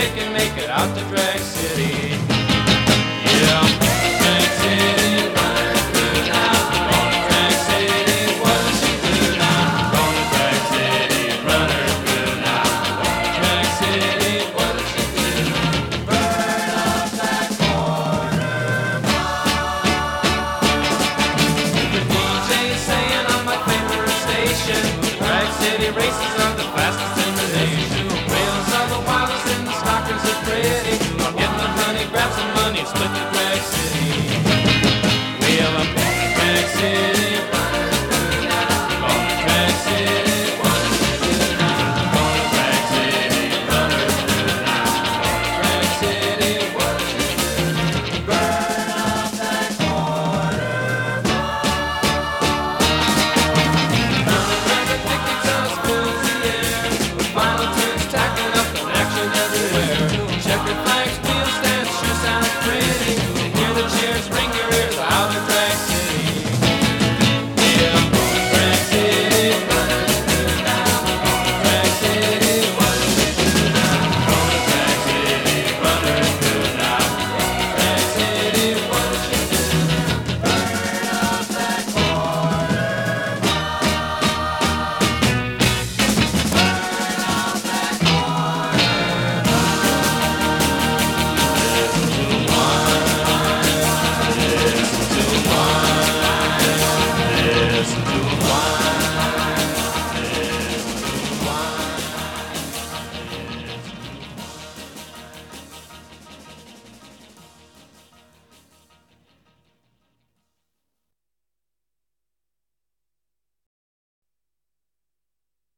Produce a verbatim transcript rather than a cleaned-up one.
they can make it out to Drag City. Yeah, Drag City, running through now. Going to Drag City, what does she do now? Going to Drag City, run her through now. Going to Drag City, what does she do? Burn up that corner bar. The D J is saying on my favorite station, Drag City races